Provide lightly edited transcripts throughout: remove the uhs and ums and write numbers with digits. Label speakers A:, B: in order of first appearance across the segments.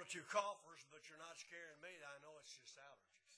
A: other two coughers, but you're not scaring me. I know it's just allergies.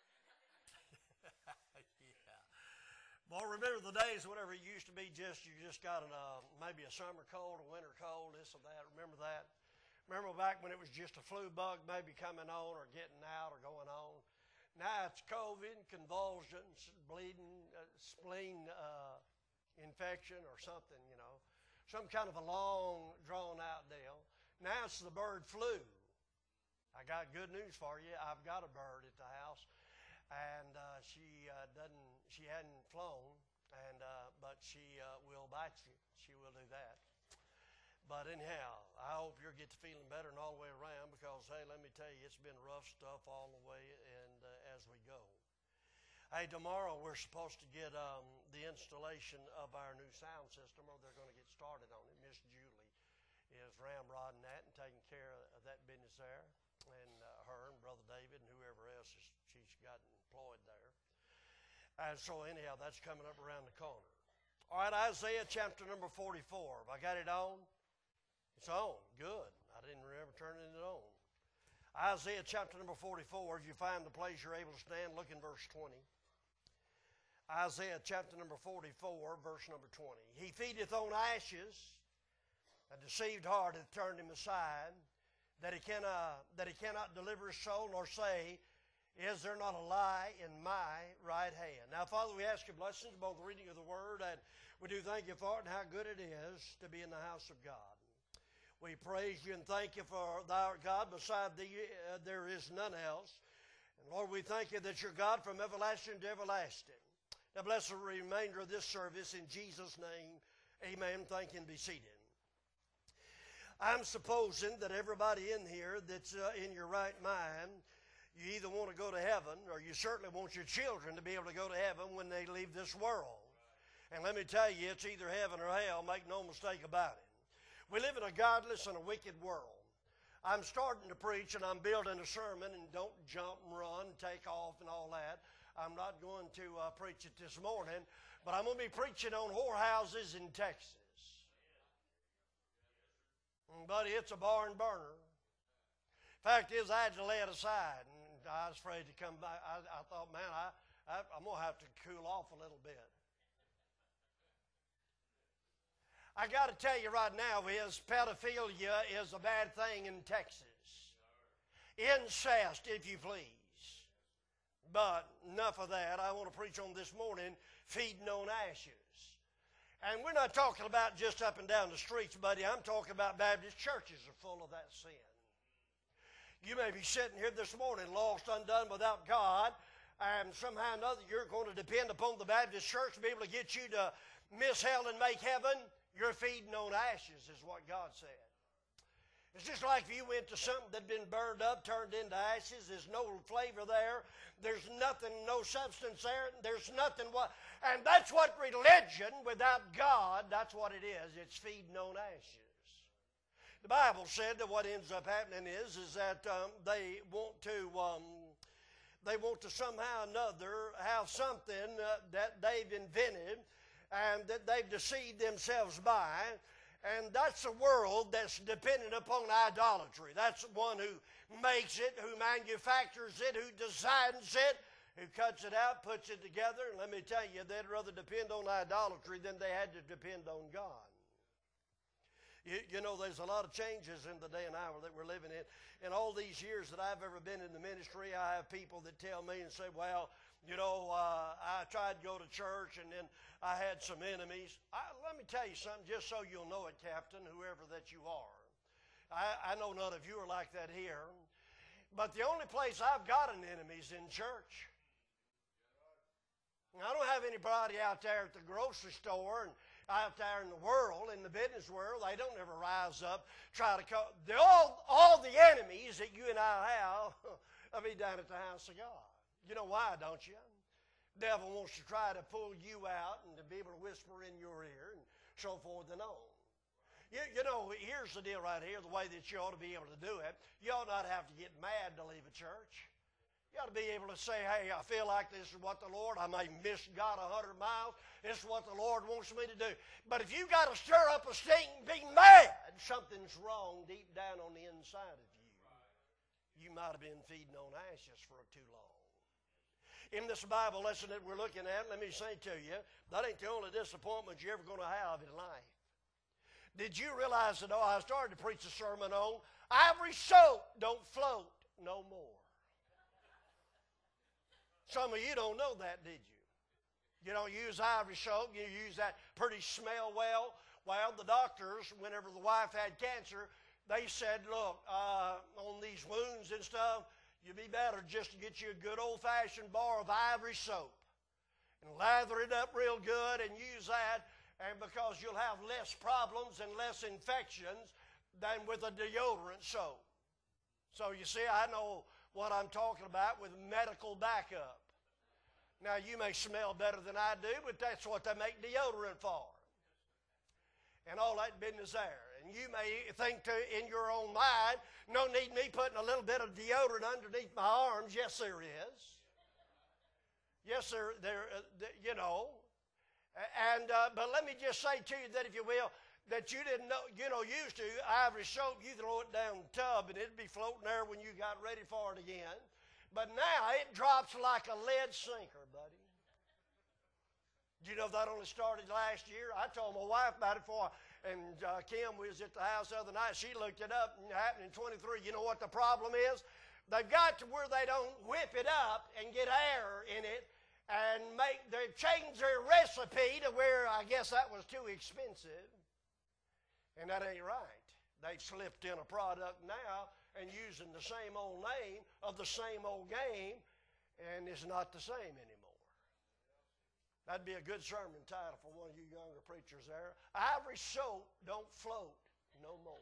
A: Yeah. Well, remember the days whenever it used to be you just got maybe a summer cold, a winter cold, this or that. Remember that? Remember back when it was just a flu bug maybe coming on or getting out or going on? Now it's COVID, convulsions, bleeding, spleen infection or something, you know. Some kind of a long, drawn-out deal. Now it's the bird flu. I got good news for you. I've got a bird at the house, and she hadn't flown, but she will bite you. She will do that. But anyhow, I hope you're getting feeling better and all the way around because, hey, let me tell you, it's been rough stuff all the way and as we go. Hey, tomorrow we're supposed to get the installation of our new sound system, or they're going to get started on it. Miss Julie is ramrodding that and taking care of that business there, and her and Brother David and whoever else she's got employed there. And so anyhow, that's coming up around the corner. All right, Isaiah chapter number 44. Have I got it on? It's on. Good. I didn't ever turn it on. Isaiah chapter number 44. If you find the place you're able to stand, look in verse 20. Isaiah chapter number 44, verse number 20. He feedeth on ashes, a deceived heart hath turned him aside, that he cannot deliver his soul, nor say, is there not a lie in my right hand? Now, Father, we ask your blessings, both the reading of the word, and we do thank you for it and how good it is to be in the house of God. We praise you and thank you for thou art God. Beside thee there is none else. And Lord, we thank you that you're God from everlasting to everlasting. Now bless the remainder of this service in Jesus' name. Amen. Thank you and be seated. I'm supposing that everybody in here that's in your right mind, you either want to go to heaven or you certainly want your children to be able to go to heaven when they leave this world. And let me tell you, it's either heaven or hell. Make no mistake about it. We live in a godless and a wicked world. I'm starting to preach and I'm building a sermon, and don't jump and run and take off and all that. I'm not going to preach it this morning, but I'm going to be preaching on whorehouses in Texas. Buddy, it's a barn burner. Fact is, I had to lay it aside, and I was afraid to come back. I thought, man, I'm going to have to cool off a little bit. I got to tell you right now is pedophilia is a bad thing in Texas. Incest, if you please. But enough of that. I want to preach on this morning, feeding on ashes. And we're not talking about just up and down the streets, buddy. I'm talking about Baptist churches are full of that sin. You may be sitting here this morning, lost, undone, without God, and somehow or another you're going to depend upon the Baptist church to be able to get you to miss hell and make heaven. You're feeding on ashes is what God said. It's just like if you went to something that had been burned up, turned into ashes. There's no flavor there. There's nothing, no substance there. There's nothing. And that's what religion without God, that's what it is. It's feeding on ashes. The Bible said that what ends up happening is that they want to somehow or another have something that they've invented and that they've deceived themselves by. And that's a world that's dependent upon idolatry. That's one who makes it, who manufactures it, who designs it, who cuts it out, puts it together. And let me tell you, they'd rather depend on idolatry than they had to depend on God. You know, there's a lot of changes in the day and hour that we're living in. In all these years that I've ever been in the ministry, I have people that tell me and say, well, you know, I tried to go to church and then I had some enemies. Let me tell you something, just so you'll know it, Captain, whoever that you are. I know none of you are like that here. But the only place I've got an enemy is in church. I don't have anybody out there at the grocery store and out there in the world, in the business world. They don't ever rise up, try to call. All the enemies that you and I have will be down at the house of God. You know why, don't you? The devil wants to try to pull you out and to be able to whisper in your ear and so forth and on. You know, here's the deal right here, the way that you ought to be able to do it. You ought not have to get mad to leave a church. You ought to be able to say, hey, I feel like this is what the Lord, I may miss God 100 miles. This is what the Lord wants me to do. But if you got to stir up a stink and be mad, something's wrong deep down on the inside of you. you might have been feeding on ashes for too long. In this Bible lesson that we're looking at, let me say to you, that ain't the only disappointment you're ever going to have in life. Did you realize that I started to preach a sermon on ivory soap don't float no more? Some of you don't know that, did you? You don't use ivory soap. You use that pretty smell well. Well, the doctors, whenever the wife had cancer, they said, look, on these wounds and stuff, you'd be better just to get you a good old-fashioned bar of ivory soap and lather it up real good and use that, and because you'll have less problems and less infections than with a deodorant soap. So you see, I know what I'm talking about with medical backup. Now, you may smell better than I do, but that's what they make deodorant for. And all that business there. And you may think in your own mind, no need me putting a little bit of deodorant underneath my arms. Yes, there is. Yes, there you know. And but let me just say to you that, if you will, that you didn't know, used to ivory soap, you throw it down the tub and it'd be floating there when you got ready for it again. But now it drops like a lead sinker, buddy. Do you know that only started last year? I told my wife about it and Kim was at the house the other night. She looked it up, and it happened in 23. You know what the problem is? They've got to where they don't whip it up and get air in it, and they've changed their recipe to where I guess that was too expensive. And that ain't right. They've slipped in a product now and using the same old name of the same old game, and it's not the same anymore. That'd be a good sermon title for one of you younger preachers there. Ivory soap don't float no more.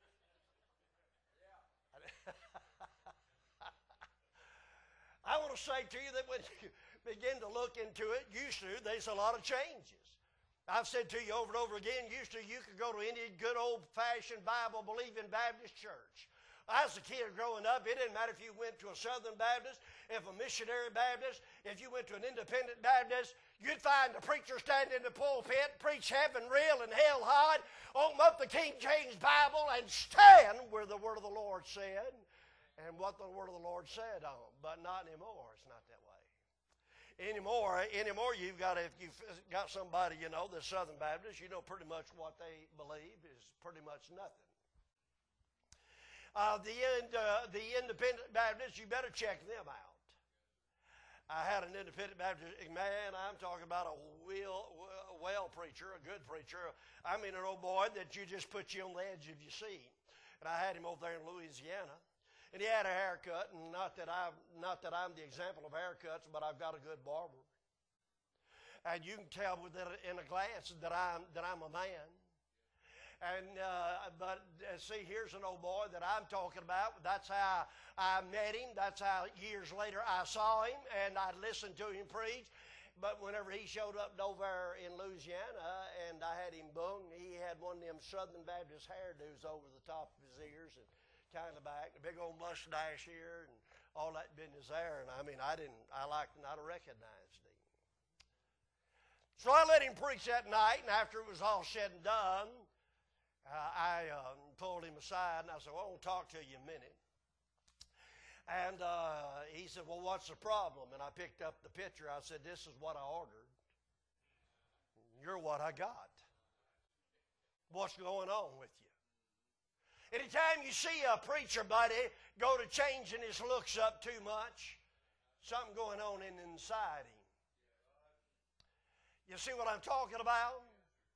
A: I want to say to you that when you begin to look into it, used to, there's a lot of changes. I've said to you over and over again, used to, you could go to any good old-fashioned Bible-believing Baptist church. As a kid growing up, it didn't matter if you went to a Southern Baptist, if a missionary Baptist, if you went to an independent Baptist, you'd find the preacher standing in the pulpit, preach heaven real and hell hot, open up the King James Bible and stand where the word of the Lord said and what the word of the Lord said on. But not anymore. It's not that way. Anymore, you've got, if you've got somebody, that's Southern Baptist, pretty much what they believe is pretty much nothing. The independent Baptists, you better check them out. I had an independent Baptist, man, I'm talking about a well preacher, a good preacher. I mean, an old boy that you just put you on the edge of your seat. And I had him over there in Louisiana. And he had a haircut, and not that I'm the example of haircuts, but I've got a good barber. And you can tell in a glance that I'm a man. And but see, here's an old boy that I'm talking about. That's how I met him. That's how years later I saw him, and I listened to him preach. But whenever he showed up over in Louisiana, and I had him bung, he had one of them Southern Baptist hairdos over the top of his ears and kind of back, a big old mustache here, and all that business there. And I mean, I liked not recognized him. So I let him preach that night, and after it was all said and done, I pulled him aside, and I said, well, I want to talk to you a minute. And he said, well, what's the problem? And I picked up the picture. I said, this is what I ordered. You're what I got. What's going on with you? Anytime you see a preacher, buddy, go to changing his looks up too much, something going on inside him. You see what I'm talking about?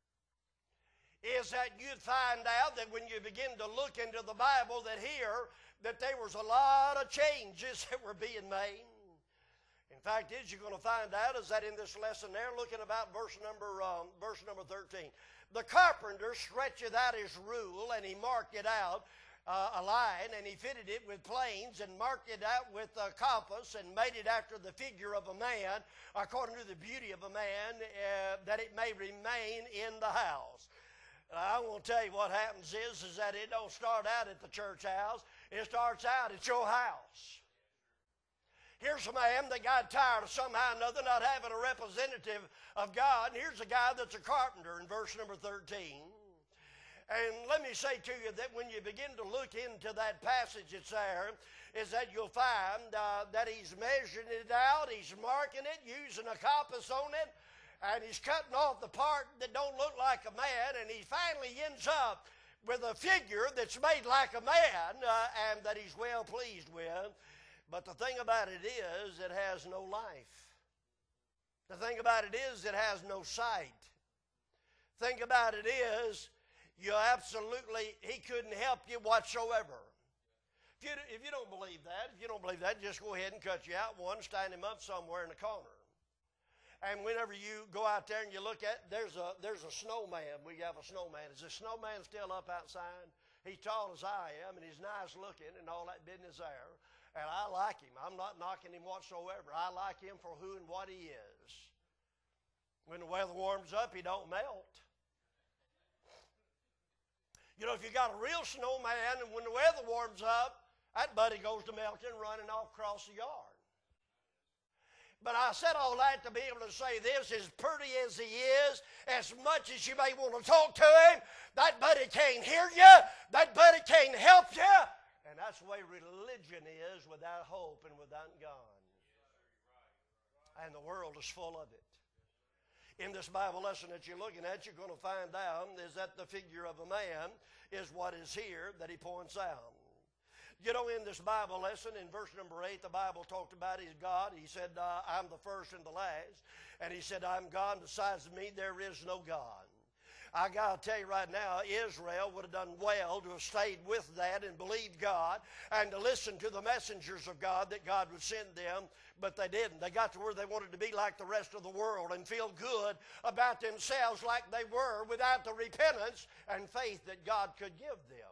A: Is that you'd find out that when you begin to look into the Bible that there was a lot of changes that were being made. In fact, you're going to find out is that in this lesson there, looking about verse number 13, the carpenter stretcheth out his rule, and he marked it out a line, and he fitted it with planes, and marked it out with a compass, and made it after the figure of a man, according to the beauty of a man, that it may remain in the house. I want to tell you what happens is that it don't start out at the church house. It starts out at your house. Here's a man that got tired of somehow or another not having a representative of God. And here's a guy that's a carpenter in verse number 13. And let me say to you that when you begin to look into that passage that's there, is that you'll find that he's measuring it out, he's marking it, using a compass on it, and he's cutting off the part that don't look like a man, and he finally ends up with a figure that's made like a man and that he's well pleased with. But the thing about it is, it has no life. The thing about it is, it has no sight. The thing about it is, he couldn't help you whatsoever. If you don't believe that, just go ahead and cut you out one, stand him up somewhere in the corner. And whenever you go out there and you look at, there's a snowman. We have a snowman. Is the snowman still up outside? He's tall as I am, and he's nice looking and all that business there. And I like him. I'm not knocking him whatsoever. I like him for who and what he is. When the weather warms up, he don't melt. You know, if you got a real snowman, and when the weather warms up, that buddy goes to melting, running off across the yard. But I said all that to be able to say this, as pretty as he is, as much as you may want to talk to him, that buddy can't hear you, that buddy can't help you. And that's the way religion is, without hope and without God. And the world is full of it. In this Bible lesson that you're looking at, you're going to find out is that the figure of a man is what is here that he points out. You know, in this Bible lesson, in verse number 8, the Bible talked about his God. He said, I'm the first and the last. And he said, I'm God, and besides me there is no God. I got to tell you right now, Israel would have done well to have stayed with that and believed God and to listen to the messengers of God that God would send them, but they didn't. They got to where they wanted to be like the rest of the world and feel good about themselves like they were without the repentance and faith that God could give them.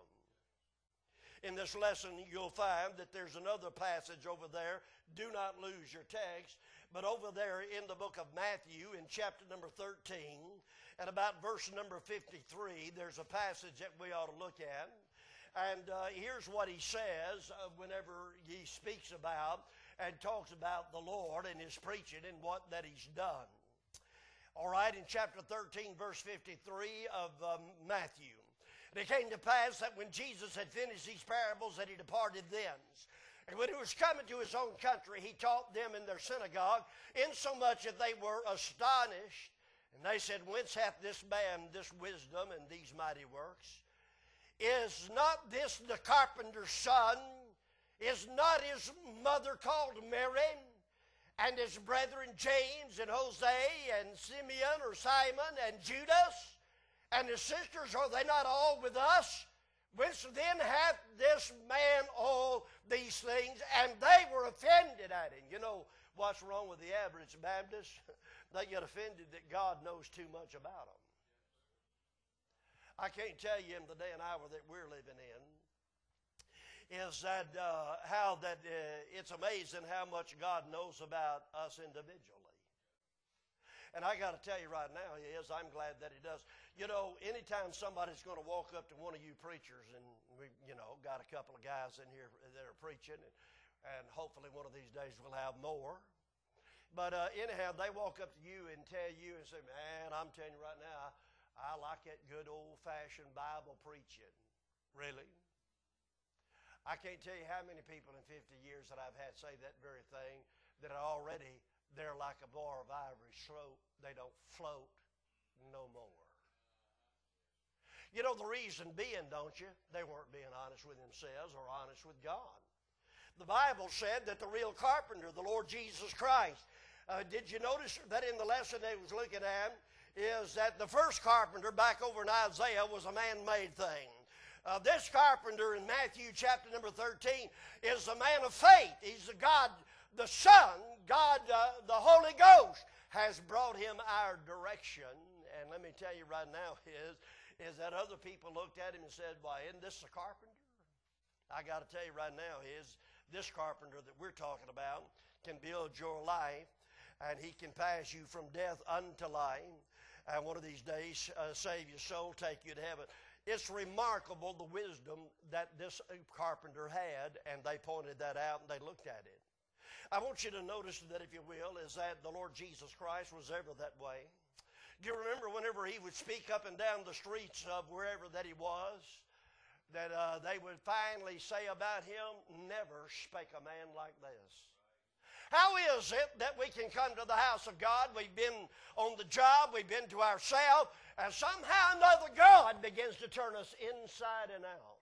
A: In this lesson, you'll find that there's another passage over there. Do not lose your text. But over there in the book of Matthew, in chapter number 13, and about verse number 53, there's a passage that we ought to look at. And here's what he says whenever he speaks about and talks about the Lord and his preaching and what that he's done. All right, in chapter 13, verse 53 of Matthew. And it came to pass that when Jesus had finished these parables, that he departed thence. And when he was coming to his own country, he taught them in their synagogue, insomuch that they were astonished. And they said, Whence hath this man this wisdom and these mighty works? Is not this the carpenter's son? Is not his mother called Mary? And his brethren James and Jose and Simeon or Simon and Judas? And his sisters, are they not all with us? Whence then hath this man all these things? And they were offended at him. You know what's wrong with the average Baptist? They get offended that God knows too much about them. I can't tell you in the day and hour that we're living in is that it's amazing how much God knows about us individually. And I got to tell you right now, I'm glad that he does. You know, anytime somebody's going to walk up to one of you preachers, and we, got a couple of guys in here that are preaching, and hopefully one of these days we'll have more. But anyhow, they walk up to you and tell you and say, man, I'm telling you right now, I like that good old-fashioned Bible preaching. Really? I can't tell you how many people in 50 years that I've had say that very thing, that are already, they're like a bar of ivory slope. They don't float no more. You know the reason being, don't you? They weren't being honest with themselves or honest with God. The Bible said that the real carpenter, the Lord Jesus Christ, did you notice that in the lesson they was looking at, is that the first carpenter back over in Isaiah was a man-made thing. This carpenter in Matthew chapter number 13 is a man of faith. He's a God, the Son, God, the Holy Ghost has brought him our direction. And let me tell you right now is that other people looked at him and said, why, isn't this the carpenter? I got to tell you right now this carpenter that we're talking about can build your life, and he can pass you from death unto life, and one of these days save your soul, take you to heaven. It's remarkable the wisdom that this carpenter had, and they pointed that out and they looked at it. I want you to notice that, if you will, is that the Lord Jesus Christ was ever that way. Do you remember whenever he would speak up and down the streets of wherever that he was, that they would finally say about him, never spake a man like this. How is it that we can come to the house of God? We've been on the job, we've been to ourselves, and somehow or another God begins to turn us inside and out.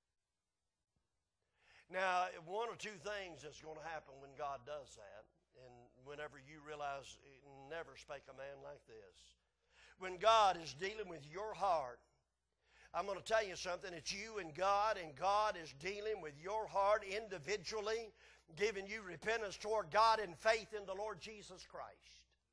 A: Now, one or two things is going to happen when God does that, and whenever you realize never spake a man like this. When God is dealing with your heart, I'm going to tell you something. It's you and God is dealing with your heart individually, giving you repentance toward God and faith in the Lord Jesus Christ.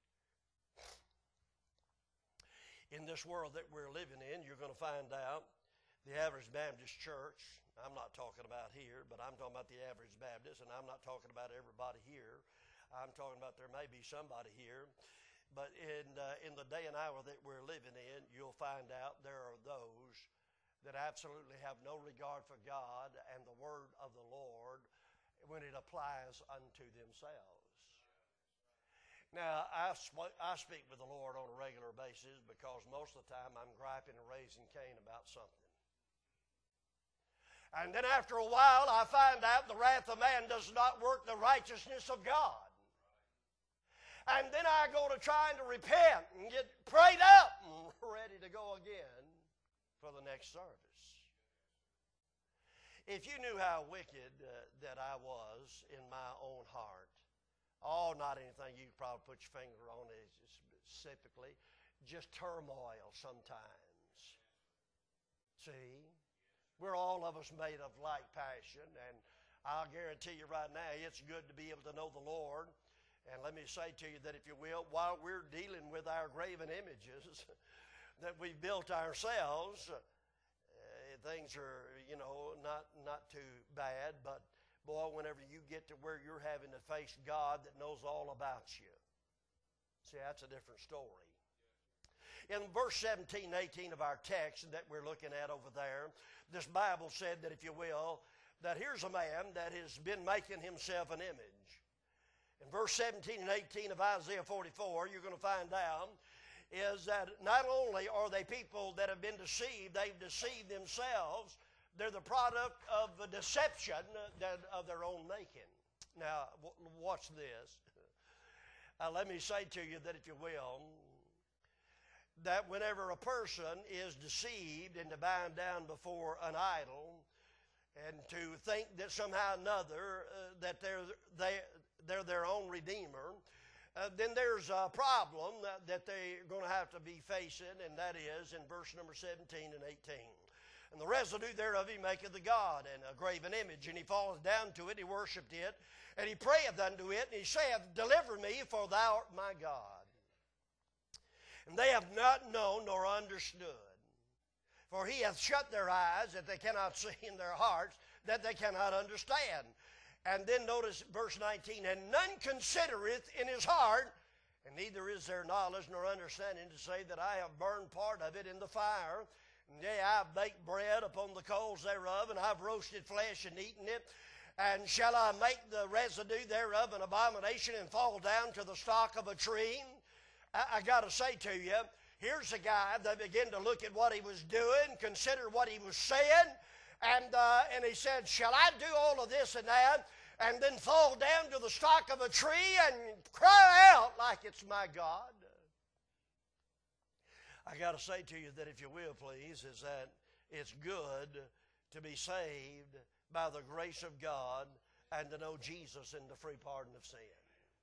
A: In this world that we're living in, you're going to find out the average Baptist church, I'm not talking about here, but I'm talking about the average Baptist, and I'm not talking about everybody here. I'm talking about there may be somebody here. But in the day and hour that we're living in, you'll find out there are those that absolutely have no regard for God and the word of the Lord when it applies unto themselves. Now, I speak with the Lord on a regular basis because most of the time I'm griping and raising Cain about something. And then after a while, I find out the wrath of man does not work the righteousness of God. And then I go to trying to repent and get prayed up and ready to go again for the next service. If you knew how wicked that I was in my own heart, not anything you could probably put your finger on it specifically, just turmoil sometimes. See? We're all of us made of like passion, and I'll guarantee you right now it's good to be able to know the Lord. And let me say to you that, if you will, while we're dealing with our graven images that we've built ourselves, things are, not too bad. But, boy, whenever you get to where you're having to face God that knows all about you, see, that's a different story. In verse 17, 18 of our text that we're looking at over there, this Bible said that, if you will, that here's a man that has been making himself an image. In verse 17 and 18 of Isaiah 44, you're going to find out is that not only are they people that have been deceived, they've deceived themselves. They're the product of a deception of their own making. Now, watch this. Let me say to you that, if you will, that whenever a person is deceived into bowing down before an idol and to think that somehow or another that they're their own redeemer, then there's a problem that they're going to have to be facing, and that is in verse number 17 and 18. And the residue thereof he maketh a god, and a graven image, and he falleth down to it, he worshipped it, and he prayeth unto it, and he saith, Deliver me, for thou art my God. And they have not known nor understood. For he hath shut their eyes that they cannot see, in their hearts that they cannot understand. And then notice verse 19, And none considereth in his heart, and neither is there knowledge nor understanding, to say that I have burned part of it in the fire. And yea, I have baked bread upon the coals thereof, and I have roasted flesh and eaten it. And shall I make the residue thereof an abomination, and fall down to the stock of a tree? I got to say to you, here's a guy that began to look at what he was doing, consider what he was saying, and he said, Shall I do all of this and that, and then fall down to the stock of a tree and cry out like it's my God? I got to say to you that, if you will, please, is that it's good to be saved by the grace of God and to know Jesus and the free pardon of sin.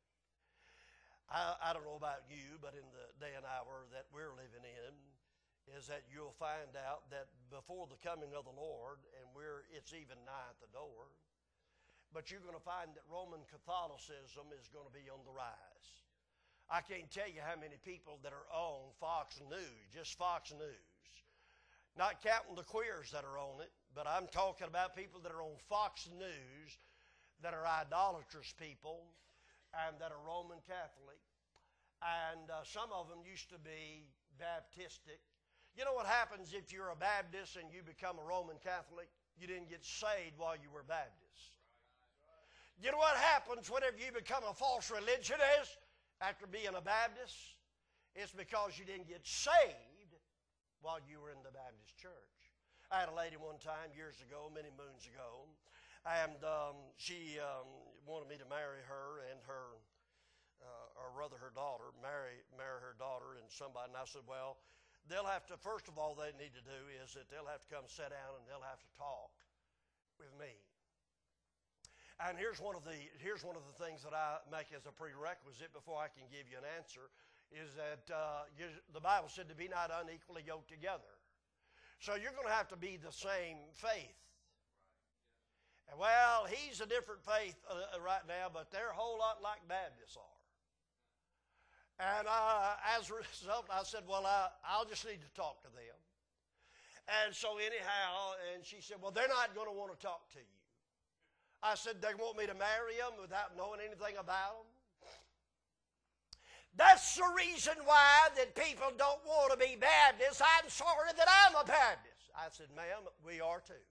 A: I don't know about you, but in the day and hour that we're living in, is that you'll find out that before the coming of the Lord, and it's even nigh at the door, but you're going to find that Roman Catholicism is going to be on the rise. I can't tell you how many people that are on Fox News, just Fox News, not counting the queers that are on it, but I'm talking about people that are on Fox News that are idolatrous people, and that are Roman Catholic, and some of them used to be Baptistic. You know what happens if you're a Baptist and you become a Roman Catholic? You didn't get saved while you were Baptist. You know what happens whenever you become a false religionist after being a Baptist? It's because you didn't get saved while you were in the Baptist church. I had a lady one time years ago, many moons ago, and she wanted me to marry her and her, or rather her daughter, marry her daughter and somebody. And I said, well, they'll have to, first of all, they need to do is that they'll have to come sit down and they'll have to talk with me. And here's one of the things that I make as a prerequisite before I can give you an answer, is that the Bible said to be not unequally yoked together. So you're going to have to be the same faith. And well, he's a different faith right now, but they're a whole lot like Baptists are. And as a result, I said, well, I'll just need to talk to them. And so anyhow, and she said, well, they're not going to want to talk to you. I said, they want me to marry them without knowing anything about them? That's the reason why that people don't want to be Baptists. I'm sorry that I'm a Baptist. I said, ma'am, we are too.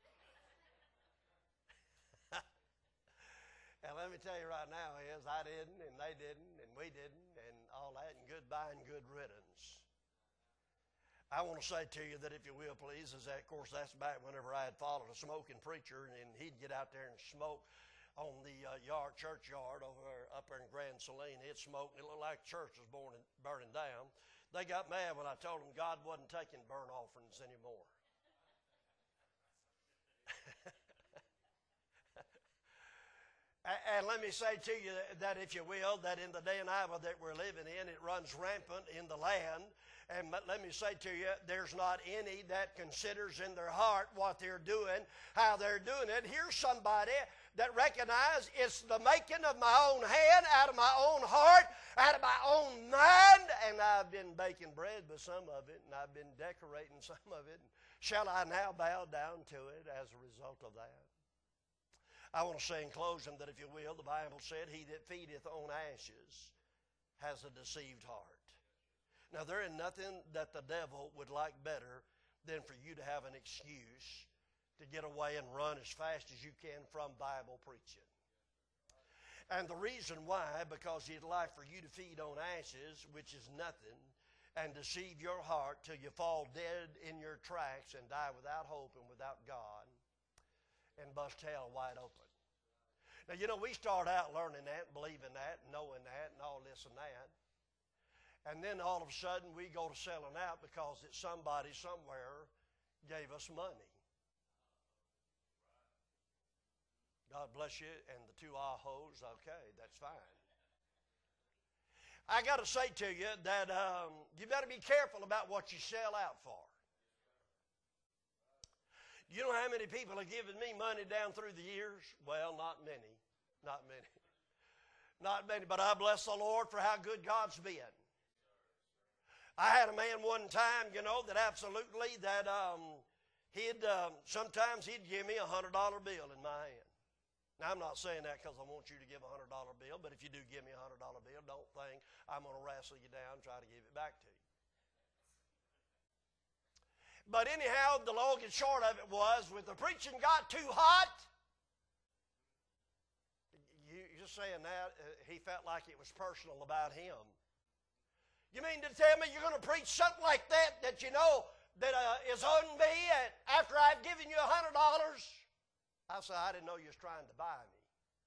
A: And let me tell you right now is I didn't, and they didn't, and we didn't, and all that, and goodbye and good riddance. I want to say to you that if you will, please, is that, of course, that's back whenever I had followed a smoking preacher, and he'd get out there and smoke on the churchyard up there in Grand Saline. It smoked, and it looked like the church was burning down. They got mad when I told them God wasn't taking burnt offerings anymore. And let me say to you that, if you will, that in the day and hour that we're living in, it runs rampant in the land. And let me say to you, there's not any that considers in their heart what they're doing, how they're doing it. Here's somebody that recognizes it's the making of my own hand, out of my own heart, out of my own mind. And I've been baking bread with some of it, and I've been decorating some of it. Shall I now bow down to it as a result of that? I want to say in closing that, if you will, the Bible said, he that feedeth on ashes has a deceived heart. Now, there is nothing that the devil would like better than for you to have an excuse to get away and run as fast as you can from Bible preaching. And the reason why, because he'd like for you to feed on ashes, which is nothing, and deceive your heart till you fall dead in your tracks and die without hope and without God, and bust hell wide open. Now, you know, we start out learning that, believing that, knowing that, and all this and that. And then all of a sudden we go to selling out because it's somebody somewhere gave us money. God bless you, and the two ahos, okay, that's fine. I got to say to you that you better be careful about what you sell out for. You know how many people have given me money down through the years? Well, not many. Not many. Not many, but I bless the Lord for how good God's been. I had a man one time, you know, that absolutely, that sometimes he'd give me a $100 bill in my hand. Now, I'm not saying that because I want you to give a $100 bill, but if you do give me a $100 bill, don't think I'm going to wrestle you down and try to give it back to you. But anyhow, the long and short of it was, when the preaching got too hot, you're saying that, he felt like it was personal about him. You mean to tell me you're going to preach something like that, that you know that is on me after I've given you $100? I said, I didn't know you was trying to buy me.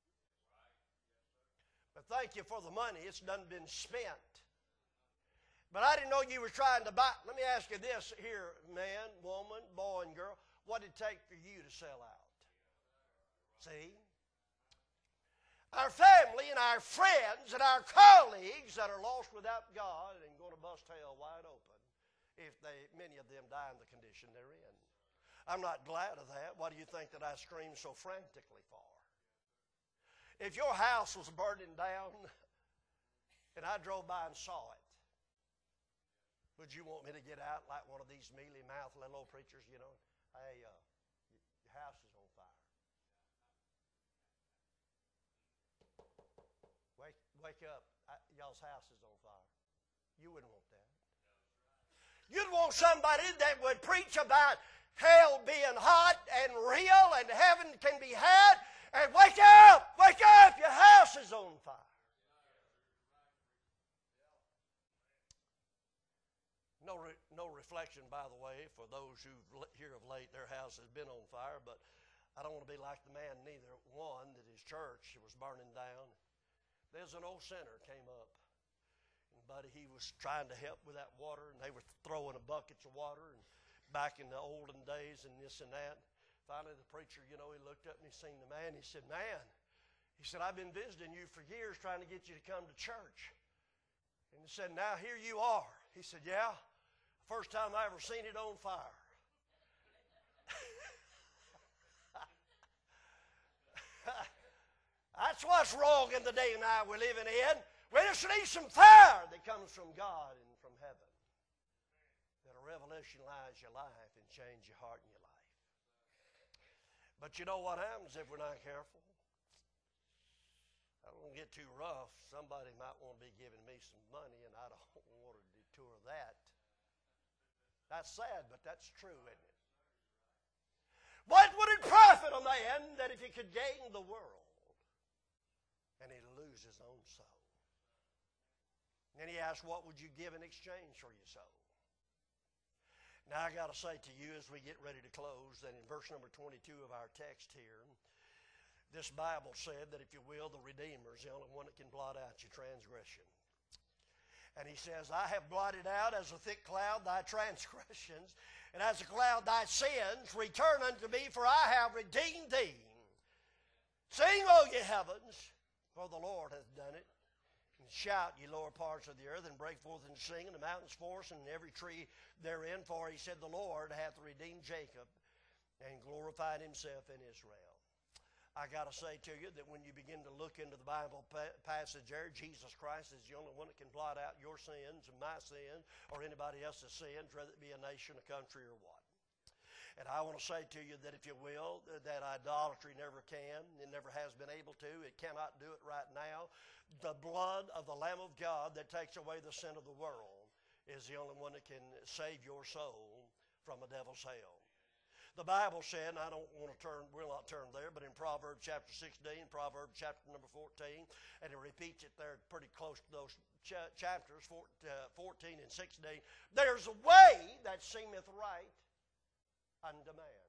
A: But thank you for the money. It's done been spent. But I didn't know you were trying to buy. Let me ask you this here, man, woman, boy, and girl. What did it take for you to sell out? See? Our family and our friends and our colleagues that are lost without God and going to bust hell wide open if many of them die in the condition they're in. I'm not glad of that. What do you think that I screamed so frantically for? If your house was burning down and I drove by and saw it, would you want me to get out like one of these mealy-mouthed little old preachers, you know? Hey, your house is on fire. Wake up. Y'all's house is on fire. You wouldn't want that. You'd want somebody that would preach about hell being hot and real and heaven can be had. And wake up, your house is on fire. No reflection, by the way, for those who here of late, their house has been on fire, but I don't want to be like the man neither. One, that his church was burning down. There's an old sinner came up, and buddy, he was trying to help with that water, and they were throwing a buckets of water, and back in the olden days and this and that. Finally, the preacher, he looked up and he seen the man. He said, man, he said, I've been visiting you for years trying to get you to come to church. And he said, now here you are. He said, yeah. First time I ever seen it on fire. That's what's wrong in the day and night we're living in. We just need some fire that comes from God and from heaven. That'll revolutionize your life and change your heart and your life. But you know what happens if we're not careful? I don't want to get too rough. Somebody might want to be giving me some money, and I don't want to detour that. That's sad, but that's true, isn't it? What would it profit a man that if he could gain the world and he'd lose his own soul? And then he asked, what would you give in exchange for your soul? Now I got to say to you as we get ready to close that in verse number 22 of our text here, this Bible said that if you will, the Redeemer is the only one that can blot out your transgression. And he says, I have blotted out as a thick cloud thy transgressions, and as a cloud thy sins. Return unto me, for I have redeemed thee. Sing, O ye heavens, for the Lord hath done it. And shout, ye lower parts of the earth, and break forth and sing, and the mountains forest, and every tree therein. For he said, the Lord hath redeemed Jacob, and glorified himself in Israel. I got to say to you that when you begin to look into the Bible passage there, Jesus Christ is the only one that can blot out your sins and my sins or anybody else's sins, whether it be a nation, a country, or what. And I want to say to you that if you will, that idolatry never can, it never has been able to, it cannot do it right now. The blood of the Lamb of God that takes away the sin of the world is the only one that can save your soul from a devil's hell. The Bible said, and I don't want to we'll not turn there, but in Proverbs chapter 16, Proverbs chapter number 14, and it repeats it there pretty close to those chapters, 14 and 16. There's a way that seemeth right unto man,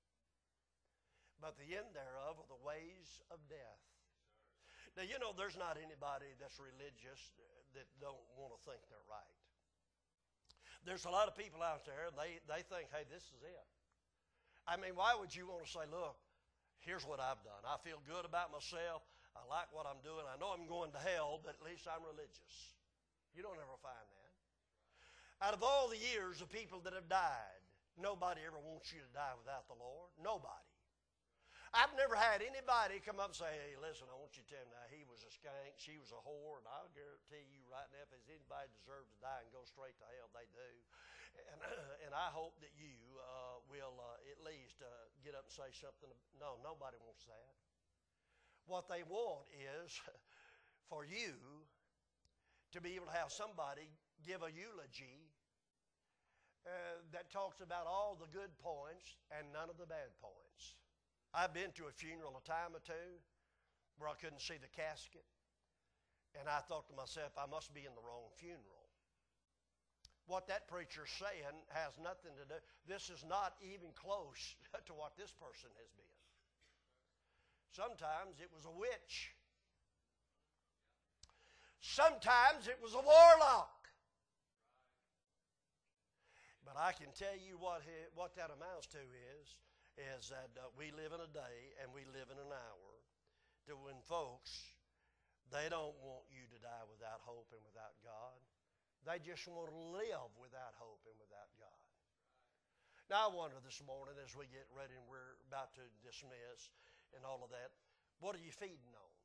A: but the end thereof are the ways of death. Now, there's not anybody that's religious that don't want to think they're right. There's a lot of people out there, and they think, hey, this is it. I mean, why would you want to say, look, here's what I've done. I feel good about myself. I like what I'm doing. I know I'm going to hell, but at least I'm religious. You don't ever find that. Out of all the years of people that have died, nobody ever wants you to die without the Lord. Nobody. I've never had anybody come up and say, hey, listen, I want you to tell him now, he was a skank, she was a whore, and I'll guarantee you right now, if anybody deserves to die and go straight to hell, they do. And I hope that you will at least get up and say something. No, nobody wants that. What they want is for you to be able to have somebody give a eulogy that talks about all the good points and none of the bad points. I've been to a funeral a time or two where I couldn't see the casket, and I thought to myself, I must be in the wrong funeral. What that preacher's saying has nothing to do. This is not even close to what this person has been. Sometimes it was a witch. Sometimes it was a warlock. But I can tell you what that amounts to is that we live in a day and we live in an hour to when folks, they don't want you to die without hope and without God. They just want to live without hope and without God. Now I wonder this morning as we get ready and we're about to dismiss and all of that, what are you feeding on?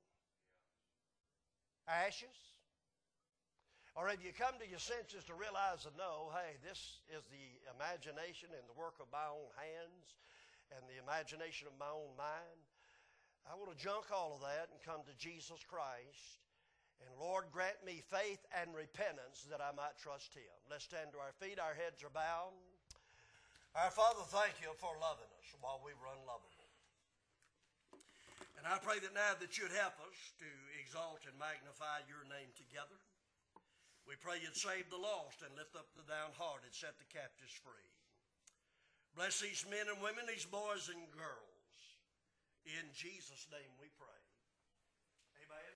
A: Ashes? Or have you come to your senses to realize and know, hey, this is the imagination and the work of my own hands and the imagination of my own mind? I want to junk all of that and come to Jesus Christ. And Lord, grant me faith and repentance that I might trust Him. Let's stand to our feet. Our heads are bowed. Our Father, thank You for loving us while we were unlovable. And I pray that now that You'd help us to exalt and magnify Your name together. We pray you'd save the lost and lift up the downhearted, set the captives free. Bless these men and women, these boys and girls. In Jesus' name we pray. Amen.